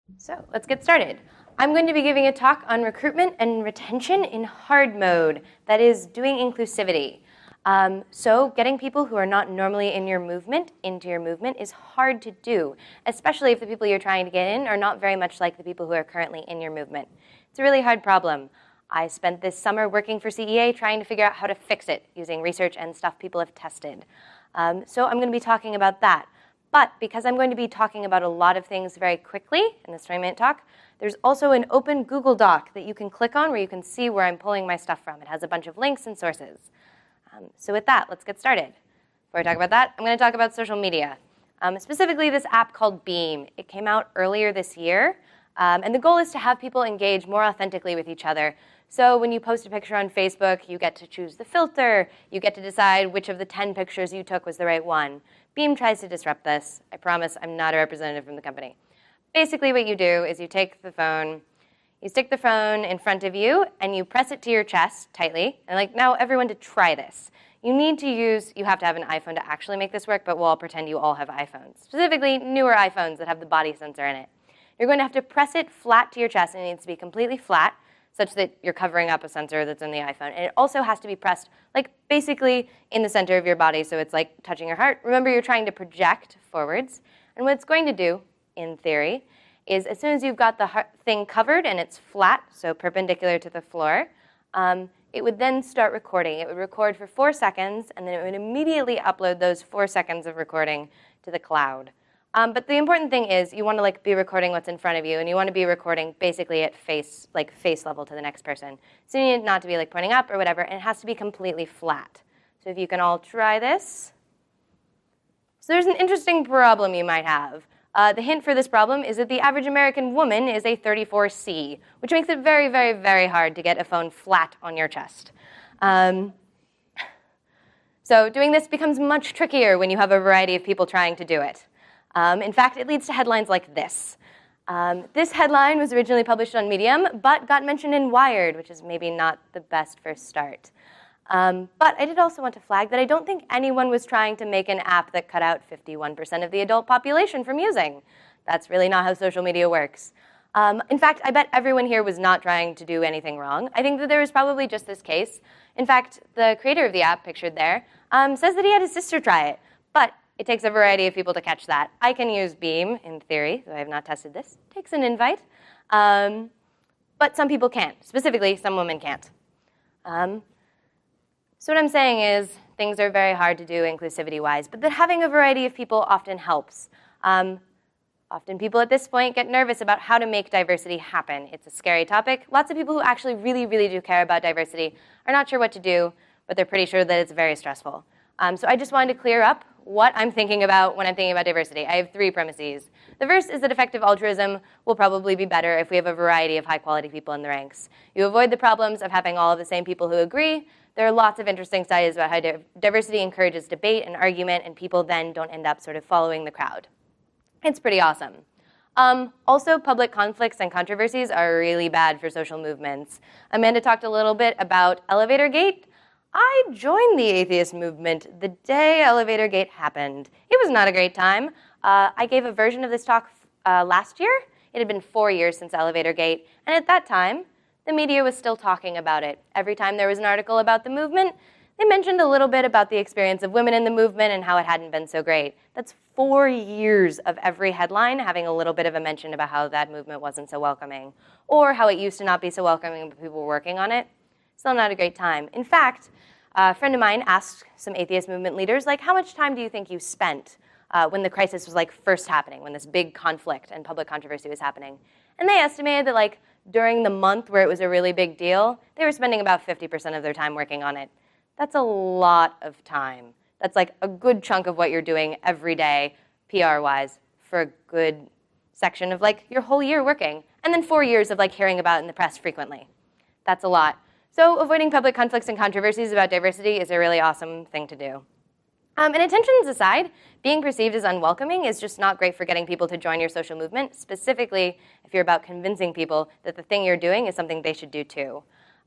So let's get started. I'm going to be giving a talk on recruitment and retention in hard mode, that is, doing inclusivity. So getting people who are not normally in your movement into your movement is hard to do, especially if the people you're trying to get in are not very much like the people who are currently in your movement. It's a really hard problem. I spent this summer working for CEA trying to figure out how to fix it using research and stuff people have tested. So I'm going to be talking about that. But because I'm going to be talking about a lot of things very quickly in this 20-minute talk, there's also an open Google Doc that you can click on where you can see where I'm pulling my stuff from. It has a bunch of links and sources. So with that, let's get started. Before I talk about that, I'm going to talk about social media, specifically this app called Beam. It came out earlier this year, and the goal is to have people engage more authentically with each other. So when you post a picture on Facebook, you get to choose the filter. You get to decide which of the 10 pictures you took was the right one. Beam tries to disrupt this. I promise I'm not a representative from the company. Basically what you do is you take the phone, you stick the phone in front of you, and you press it to your chest tightly. And now everyone to try this. You have to have an iPhone to actually make this work, but we'll all pretend you all have iPhones. Specifically, newer iPhones that have the body sensor in it. You're going to have to press it flat to your chest, and it needs to be completely flat, such that you're covering up a sensor that's in the iPhone. And it also has to be pressed basically in the center of your body, so it's like touching your heart. Remember, you're trying to project forwards. And what it's going to do, in theory, is as soon as you've got the thing covered and it's flat, so perpendicular to the floor, it would then start recording. It would record for 4 seconds, and then it would immediately upload those 4 seconds of recording to the cloud. But the important thing is you want to be recording what's in front of you, and you want to be recording basically at face level to the next person. So you need it not to be pointing up or whatever, and it has to be completely flat. So if you can all try this. So there's an interesting problem you might have. The hint for this problem is that the average American woman is a 34C, which makes it very, very, very hard to get a phone flat on your chest. So doing this becomes much trickier when you have a variety of people trying to do it. In fact, it leads to headlines like this. This headline was originally published on Medium, but got mentioned in Wired, which is maybe not the best first start. But I did also want to flag that I don't think anyone was trying to make an app that cut out 51% of the adult population from using. That's really not how social media works. In fact, I bet everyone here was not trying to do anything wrong. I think that there was probably just this case. In fact, the creator of the app, pictured there, says that he had his sister try it. But it takes a variety of people to catch that. I can use Beam, in theory, though I have not tested this. It takes an invite. But some people can't. Specifically, some women can't. So what I'm saying is things are very hard to do inclusivity-wise, but that having a variety of people often helps. Often people at this point get nervous about how to make diversity happen. It's a scary topic. Lots of people who actually really, really do care about diversity are not sure what to do, but they're pretty sure that it's very stressful. So I just wanted to clear up what I'm thinking about when I'm thinking about diversity. I have 3 premises. The first is that effective altruism will probably be better if we have a variety of high-quality people in the ranks. You avoid the problems of having all of the same people who agree. There are lots of interesting studies about how diversity encourages debate and argument, and people then don't end up sort of following the crowd. It's pretty awesome. Also, public conflicts and controversies are really bad for social movements. Amanda talked a little bit about Elevator Gate. I joined the atheist movement the day Elevator Gate happened. It was not a great time. I gave a version of this talk last year. It had been 4 years since Elevator Gate, and at that time, the media was still talking about it. Every time there was an article about the movement, they mentioned a little bit about the experience of women in the movement and how it hadn't been so great. That's 4 years of every headline having a little bit of a mention about how that movement wasn't so welcoming, or how it used to not be so welcoming, but people were working on it. Still not a great time. In fact, a friend of mine asked some atheist movement leaders, how much time do you think you spent when the crisis was first happening, when this big conflict and public controversy was happening? And they estimated that during the month where it was a really big deal, they were spending about 50% of their time working on it. That's a lot of time. That's a good chunk of what you're doing every day, PR-wise, for a good section of your whole year working. And then 4 years of hearing about it in the press frequently. That's a lot. So avoiding public conflicts and controversies about diversity is a really awesome thing to do. And attentions aside, being perceived as unwelcoming is just not great for getting people to join your social movement, specifically if you're about convincing people that the thing you're doing is something they should do too.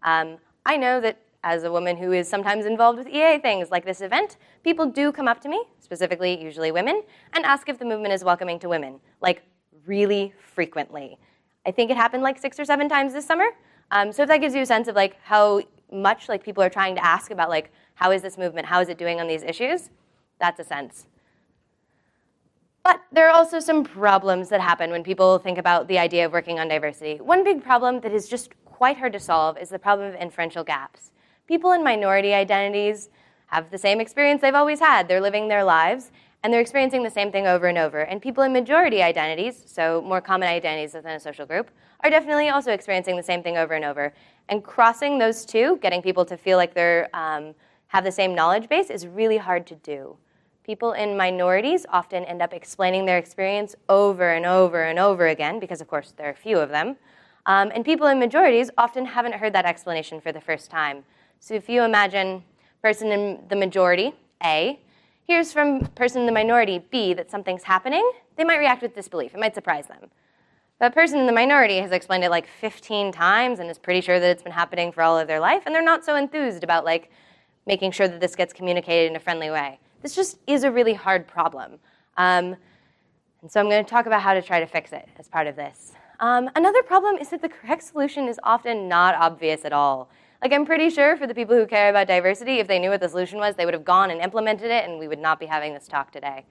I know that as a woman who is sometimes involved with EA things like this event, people do come up to me, specifically usually women, and ask if the movement is welcoming to women. really frequently. I think it happened like 6 or 7 times this summer. So if that gives you a sense of like how much like people are trying to ask about like how is this movement, how is it doing on these issues, that's a sense. But there are also some problems that happen when people think about the idea of working on diversity. One big problem that is just quite hard to solve is the problem of inferential gaps. People in minority identities have the same experience they've always had. They're living their lives, and they're experiencing the same thing over and over. And people in majority identities, so more common identities within a social group, are definitely also experiencing the same thing over and over. And crossing those two, getting people to feel like they have the same knowledge base, is really hard to do. People in minorities often end up explaining their experience over and over and over again, because of course there are few of them. And people in majorities often haven't heard that explanation for the first time. So if you imagine person in the majority, A, hears from person in the minority, B, that something's happening, they might react with disbelief. It might surprise them. That person in the minority has explained it like 15 times and is pretty sure that it's been happening for all of their life, and they're not so enthused about like making sure that this gets communicated in a friendly way. This just is a really hard problem. And so I'm going to talk about how to try to fix it as part of this. Another problem is that the correct solution is often not obvious at all. Like, I'm pretty sure for the people who care about diversity, if they knew what the solution was, they would have gone and implemented it, and we would not be having this talk today.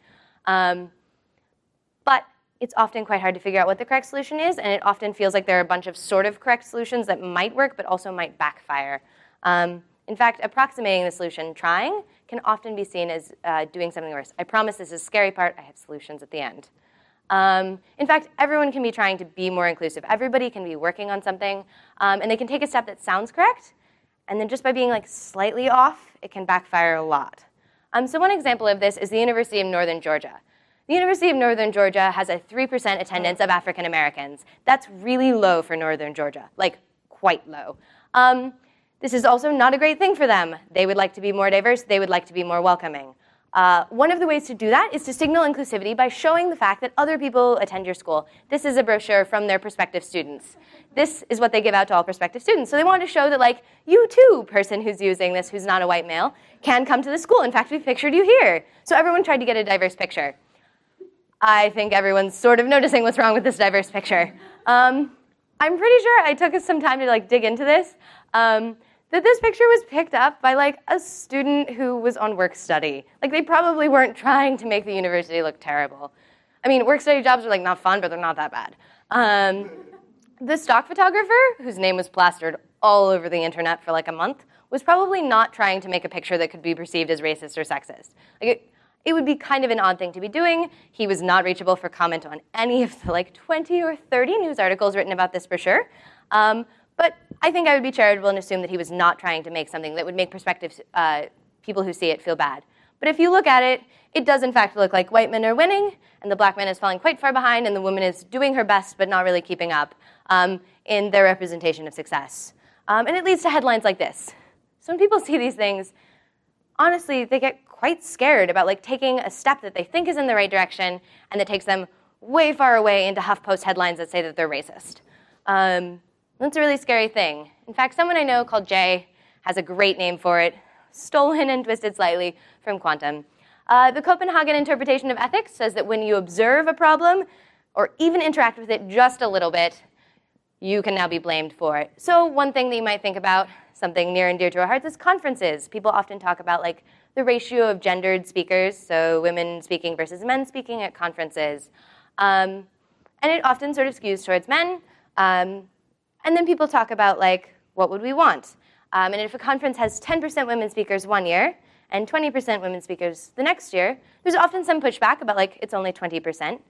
But it's often quite hard to figure out what the correct solution is, and it often feels like there are a bunch of sort of correct solutions that might work, but also might backfire. In fact, approximating the solution, trying, can often be seen as doing something worse. I promise this is the scary part. I have solutions at the end. In fact, everyone can be trying to be more inclusive. Everybody can be working on something, and they can take a step that sounds correct, and then just by being like slightly off, it can backfire a lot. So one example of this is the University of Northern Georgia. The University of Northern Georgia has a 3% attendance of African Americans. That's really low for Northern Georgia, like quite low. This is also not a great thing for them. They would like to be more diverse. They would like to be more welcoming. One of the ways to do that is to signal inclusivity by showing the fact that other people attend your school. This is a brochure from their prospective students. This is what they give out to all prospective students. So they want to show that, like, you too, person who's using this, who's not a white male, can come to the school. In fact, we've pictured you here. So everyone tried to get a diverse picture. I think everyone's sort of noticing what's wrong with this diverse picture. I'm pretty sure I took us some time to, like, dig into this. That this picture was picked up by like a student who was on work study. Like, they probably weren't trying to make the university look terrible. I mean, work study jobs are like not fun, but they're not that bad. The stock photographer, whose name was plastered all over the internet for like a month, was probably not trying to make a picture that could be perceived as racist or sexist. Like, it would be kind of an odd thing to be doing. He was not reachable for comment on any of the like 20 or 30 news articles written about this brochure. But I think I would be charitable and assume that he was not trying to make something that would make prospective people who see it feel bad. But if you look at it, it does in fact look like white men are winning, and the black man is falling quite far behind, and the woman is doing her best but not really keeping up in their representation of success. And it leads to headlines like this. So when people see these things, honestly, they get quite scared about like taking a step that they think is in the right direction and that takes them way far away into HuffPost headlines that say that they're racist. That's a really scary thing. In fact, someone I know called Jay has a great name for it, stolen and twisted slightly from Quantum. The Copenhagen interpretation of ethics says that when you observe a problem or even interact with it just a little bit, you can now be blamed for it. So one thing that you might think about, something near and dear to our hearts, is conferences. People often talk about like the ratio of gendered speakers, so women speaking versus men speaking at conferences. And it often sort of skews towards men. And then people talk about, like, what would we want? And if a conference has 10% women speakers one year and 20% women speakers the next year, there's often some pushback about, like, it's only 20%,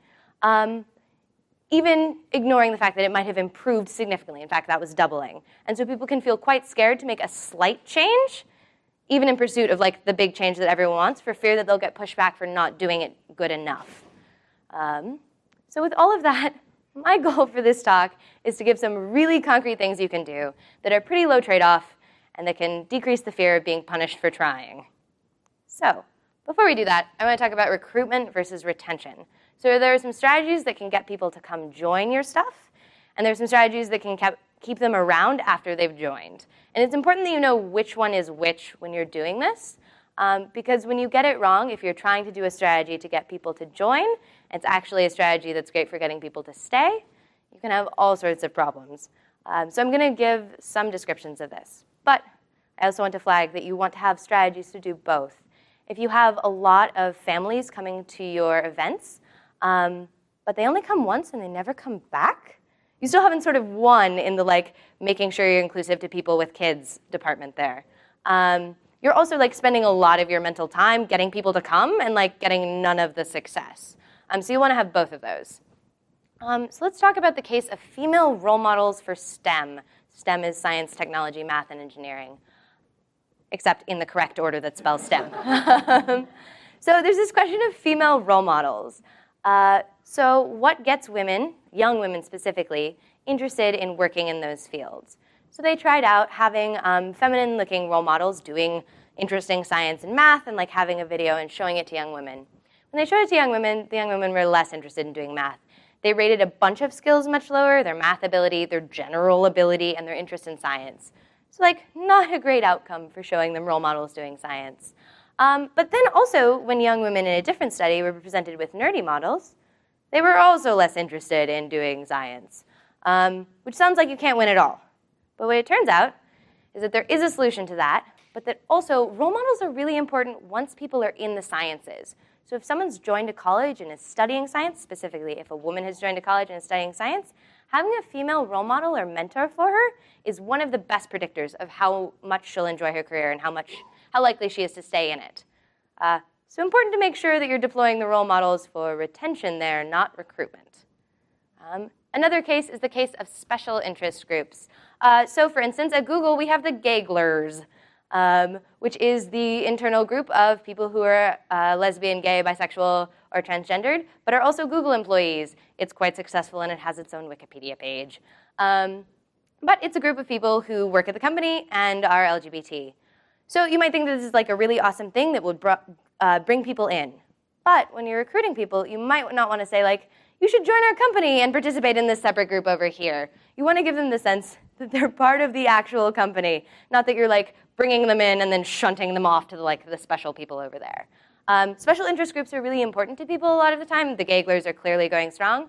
even ignoring the fact that it might have improved significantly. In fact, that was doubling. And so people can feel quite scared to make a slight change, even in pursuit of, like, the big change that everyone wants, for fear that they'll get pushback for not doing it good enough. So with all of that, my goal for this talk is to give some really concrete things you can do that are pretty low trade-off and that can decrease the fear of being punished for trying. So, before we do that, I want to talk about recruitment versus retention. So there are some strategies that can get people to come join your stuff, and there are some strategies that can keep them around after they've joined. And it's important that you know which one is which when you're doing this, because when you get it wrong, if you're trying to do a strategy to get people to join, and it's actually a strategy that's great for getting people to stay, you can have all sorts of problems. So I'm going to give some descriptions of this. But I also want to flag that you want to have strategies to do both. If you have a lot of families coming to your events, but they only come once and they never come back, you still haven't sort of won in the making sure you're inclusive to people with kids department there. You're also spending a lot of your mental time getting people to come and getting none of the success. So you want to have both of those. So let's talk about the case of female role models for STEM. STEM is science, technology, math, and engineering, except in the correct order that spells STEM. So there's this question of female role models. So what gets women, young women specifically, interested in working in those fields? So they tried out having feminine-looking role models doing interesting science and math and having a video and showing it to young women. When they showed it to young women, the young women were less interested in doing math. They rated a bunch of skills much lower, their math ability, their general ability, and their interest in science. So not a great outcome for showing them role models doing science. But then also, when young women in a different study were presented with nerdy models, they were also less interested in doing science, which sounds like you can't win at all. But what it turns out is that there is a solution to that, but that also role models are really important once people are in the sciences. So if someone's joined a college and is studying science, specifically if a woman has joined a college and is studying science, having a female role model or mentor for her is one of the best predictors of how much she'll enjoy her career and how likely she is to stay in it. So important to make sure that you're deploying the role models for retention there, not recruitment. Another case is the case of special interest groups. So for instance, at Google, we have the Gayglers, which is the internal group of people who are lesbian, gay, bisexual, or transgendered, but are also Google employees. It's quite successful, and it has its own Wikipedia page. But it's a group of people who work at the company and are LGBT. So you might think this is a really awesome thing that would bring people in. But when you're recruiting people, you might not want to say, you should join our company and participate in this separate group over here. You want to give them the sense that they're part of the actual company, not that you're bringing them in and then shunting them off to the special people over there. Special interest groups are really important to people a lot of the time. The Gayglers are clearly going strong.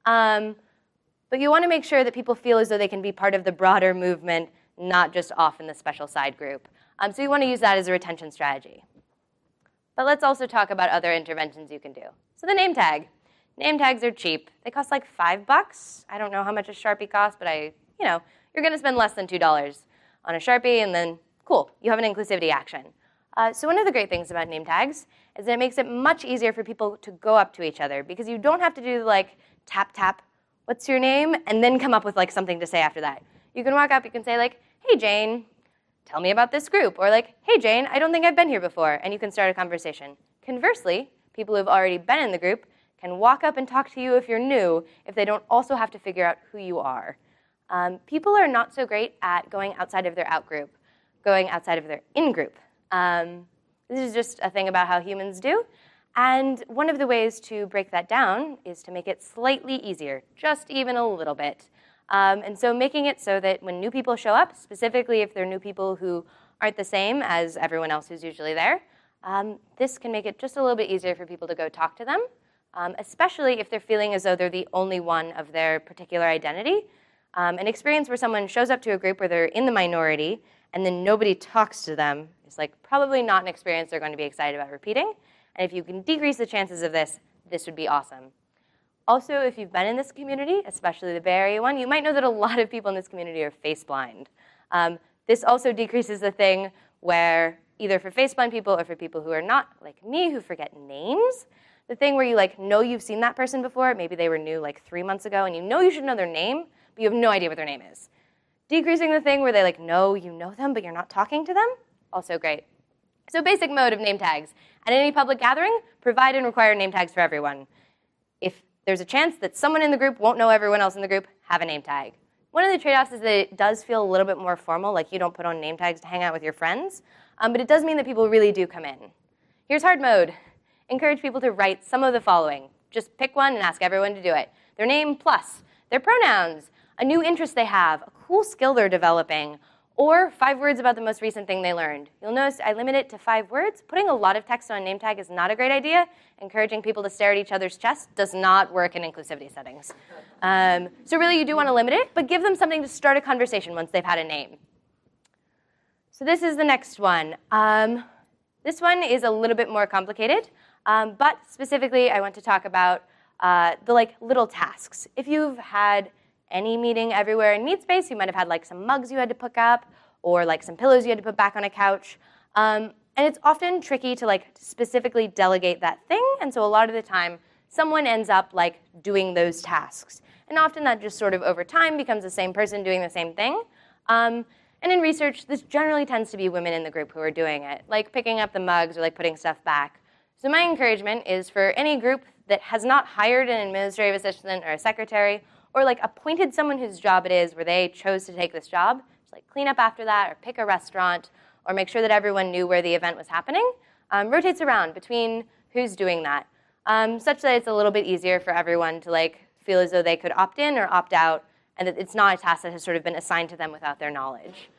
But you want to make sure that people feel as though they can be part of the broader movement, not just off in the special side group. So you want to use that as a retention strategy. But let's also talk about other interventions you can do. So the name tag. Name tags are cheap. They cost $5. I don't know how much a Sharpie costs, but you're going to spend less than $2 on a Sharpie, and then cool, you have an inclusivity action. So one of the great things about name tags is that it makes it much easier for people to go up to each other because you don't have to do tap, tap, what's your name, and then come up with something to say after that. You can walk up, you can say hey Jane, tell me about this group, or hey Jane, I don't think I've been here before, and you can start a conversation. Conversely, people who have already been in the group can walk up and talk to you if you're new, if they don't also have to figure out who you are. People are not so great at going outside of their out-group, going outside of their in-group. This is just a thing about how humans do. And one of the ways to break that down is to make it slightly easier, just even a little bit. And so making it so that when new people show up, specifically if they're new people who aren't the same as everyone else who's usually there, this can make it just a little bit easier for people to go talk to them, especially if they're feeling as though they're the only one of their particular identity. An experience where someone shows up to a group where they're in the minority and then nobody talks to them is probably not an experience they're going to be excited about repeating. And if you can decrease the chances of this, this would be awesome. Also, if you've been in this community, especially the Bay Area one, you might know that a lot of people in this community are face blind. This also decreases the thing where either for face blind people or for people who are not like me who forget names, the thing where you know you've seen that person before, maybe they were new 3 months ago and you should know their name, but you have no idea what their name is. Decreasing the thing where they know you know them but you're not talking to them, also great. So basic mode of name tags. At any public gathering, provide and require name tags for everyone. If there's a chance that someone in the group won't know everyone else in the group, have a name tag. One of the trade-offs is that it does feel a little bit more formal, like you don't put on name tags to hang out with your friends, but it does mean that people really do come in. Here's hard mode. Encourage people to write some of the following. Just pick one and ask everyone to do it. Their name plus, their pronouns, a new interest they have, a cool skill they're developing, Or 5 words about the most recent thing they learned. You'll notice I limit it to 5 words. Putting a lot of text on a name tag is not a great idea. Encouraging people to stare at each other's chests does not work in inclusivity settings. So really, you do want to limit it, but give them something to start a conversation once they've had a name. So this is the next one. This one is a little bit more complicated, but specifically, I want to talk about the little tasks. If you've had any meeting everywhere in Meatspace, you might have had some mugs you had to pick up, or some pillows you had to put back on a couch. And it's often tricky to specifically delegate that thing, and so a lot of the time, someone ends up doing those tasks. And often that just sort of over time becomes the same person doing the same thing. And in research, this generally tends to be women in the group who are doing it, like picking up the mugs or putting stuff back. So my encouragement is for any group that has not hired an administrative assistant or a secretary, or appointed someone whose job it is where they chose to take this job, just clean up after that, or pick a restaurant, or make sure that everyone knew where the event was happening, rotates around between who's doing that, such that it's a little bit easier for everyone to feel as though they could opt in or opt out, and that it's not a task that has sort of been assigned to them without their knowledge.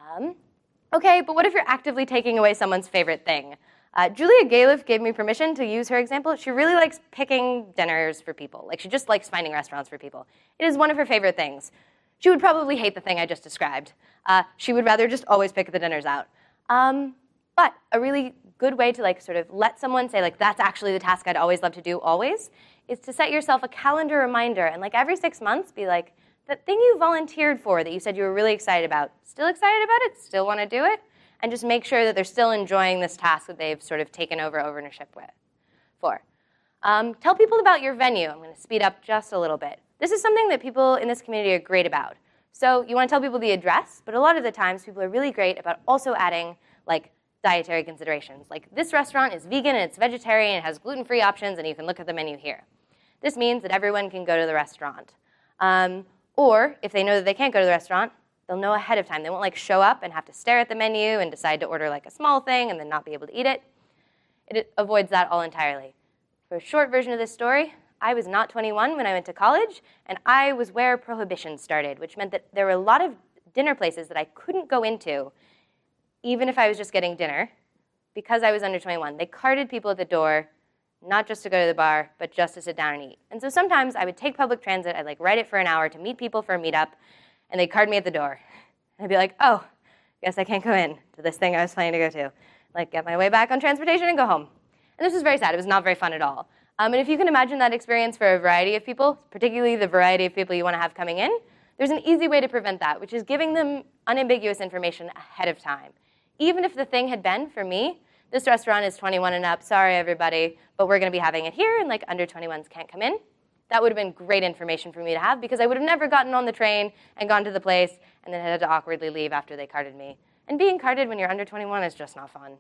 Okay, but what if you're actively taking away someone's favorite thing? Julia Galiff gave me permission to use her example. She really likes picking dinners for people. She just likes finding restaurants for people. It is one of her favorite things. She would probably hate the thing I just described. She would rather just always pick the dinners out. But a really good way to sort of let someone say that's actually the task I'd always love to do always is to set yourself a calendar reminder and every 6 months be that thing you volunteered for that you said you were really excited about, still excited about it, still want to do it? And just make sure that they're still enjoying this task that they've sort of taken over ownership for. Tell people about your venue. I'm going to speed up just a little bit. This is something that people in this community are great about. So you want to tell people the address, but a lot of the times people are really great about also adding dietary considerations. This restaurant is vegan and it's vegetarian, it has gluten-free options, and you can look at the menu here. This means that everyone can go to the restaurant. Or if they know that they can't go to the restaurant, they'll know ahead of time. They won't show up and have to stare at the menu and decide to order a small thing and then not be able to eat it. It avoids that all entirely. For a short version of this story, I was not 21 when I went to college, and I was where Prohibition started, which meant that there were a lot of dinner places that I couldn't go into, even if I was just getting dinner, because I was under 21. They carded people at the door, not just to go to the bar, but just to sit down and eat. And so sometimes I would take public transit, I'd ride it for an hour to meet people for a meetup, and they'd card me at the door. And I'd be like, oh, guess I can't go in to this thing I was planning to go to. Get my way back on transportation and go home. And this was very sad. It was not very fun at all. And if you can imagine that experience for a variety of people, particularly the variety of people you want to have coming in, there's an easy way to prevent that, which is giving them unambiguous information ahead of time. Even if the thing had been, for me, this restaurant is 21 and up, sorry everybody, but we're going to be having it here, and under 21s can't come in. That would have been great information for me to have, because I would have never gotten on the train and gone to the place and then had to awkwardly leave after they carded me. And being carded when you're under 21 is just not fun.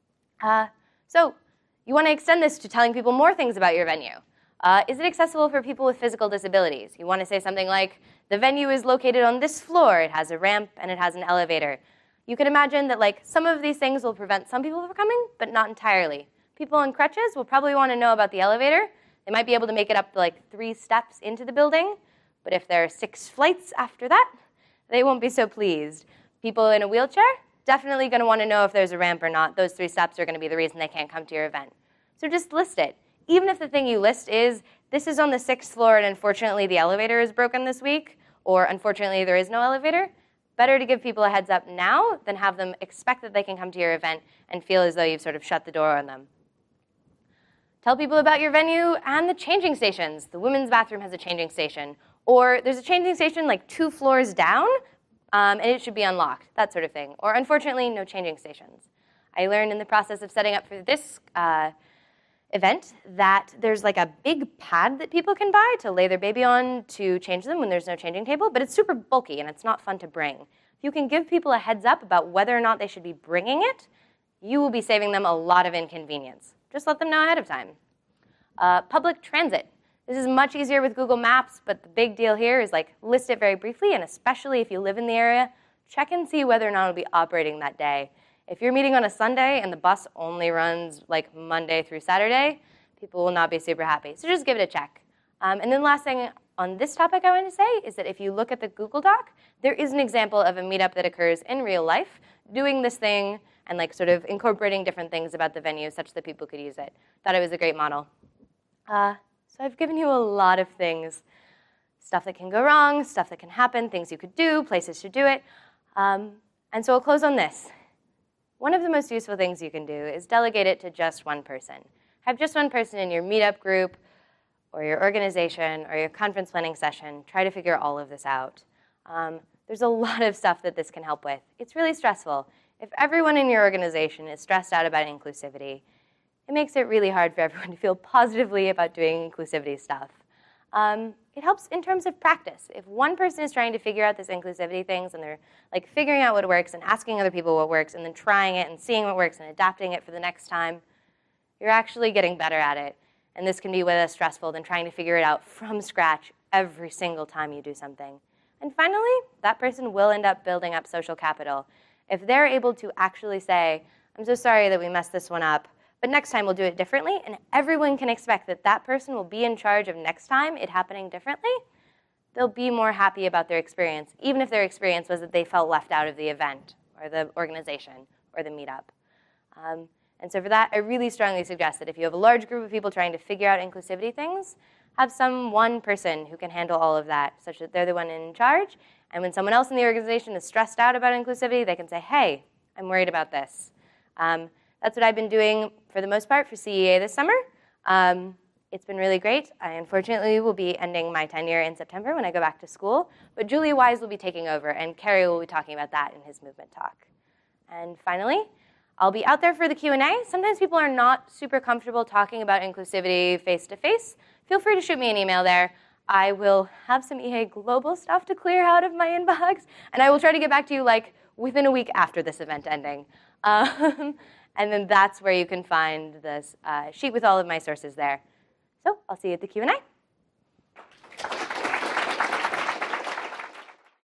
So you want to extend this to telling people more things about your venue. Is it accessible for people with physical disabilities? You want to say something like, the venue is located on this floor, it has a ramp, and it has an elevator. You can imagine that some of these things will prevent some people from coming, but not entirely. People on crutches will probably want to know about the elevator. They might be able to make it up to 3 steps into the building, but if there are 6 flights after that, they won't be so pleased. People in a wheelchair, definitely going to want to know if there's a ramp or not. Those 3 steps are going to be the reason they can't come to your event. So just list it. Even if the thing you list is, this is on the 6th floor and unfortunately the elevator is broken this week, or unfortunately there is no elevator, better to give people a heads up now than have them expect that they can come to your event and feel as though you've sort of shut the door on them. Tell people about your venue and the changing stations. The women's bathroom has a changing station. Or there's a changing station 2 floors down, and it should be unlocked, that sort of thing. Or unfortunately, no changing stations. I learned in the process of setting up for this event that there's a big pad that people can buy to lay their baby on to change them when there's no changing table, but it's super bulky and it's not fun to bring. If you can give people a heads up about whether or not they should be bringing it, you will be saving them a lot of inconvenience. Just let them know ahead of time. Public transit. This is much easier with Google Maps, but the big deal here is list it very briefly, and especially if you live in the area, check and see whether or not it'll be operating that day. If you're meeting on a Sunday and the bus only runs Monday through Saturday, people will not be super happy. So just give it a check. And then last thing on this topic I want to say is that if you look at the Google Doc, there is an example of a meetup that occurs in real life doing this thing and like sort of incorporating different things about the venue such that people could use it. Thought it was a great model. So I've given you a lot of things. Stuff that can go wrong, stuff that can happen, things you could do, places to do it. And so I'll close on this. One of the most useful things you can do is delegate it to just one person. Have just one person in your meetup group or your organization or your conference planning session try to figure all of this out. There's a lot of stuff that this can help with. It's really stressful. If everyone in your organization is stressed out about inclusivity, it makes it really hard for everyone to feel positively about doing inclusivity stuff. It helps in terms of practice. If one person is trying to figure out this inclusivity things and they're like figuring out what works and asking other people what works and then trying it and seeing what works and adapting it for the next time, you're actually getting better at it. And this can be way less stressful than trying to figure it out from scratch every single time you do something. And finally, that person will end up building up social capital. If they're able to actually say, I'm so sorry that we messed this one up, but next time we'll do it differently, and everyone can expect that that person will be in charge of next time it happening differently, they'll be more happy about their experience, even if their experience was that they felt left out of the event or the organization or the meetup. And so for that, I really strongly suggest that if you have a large group of people trying to figure out inclusivity things, have some one person who can handle all of that, such that they're the one in charge. And when someone else in the organization is stressed out about inclusivity, they can say, hey, I'm worried about this. That's what I've been doing for the most part for CEA this summer. It's been really great. I unfortunately will be ending my tenure in September when I go back to school, but Julia Wise will be taking over, and Kerry will be talking about that in his movement talk. And finally, I'll be out there for the Q&A. Sometimes people are not super comfortable talking about inclusivity face-to-face. Feel free to shoot me an email there. I will have some EA Global stuff to clear out of my inbox, and I will try to get back to you like within a week after this event ending. And then that's where you can find this sheet with all of my sources there. So I'll see you at the Q&A.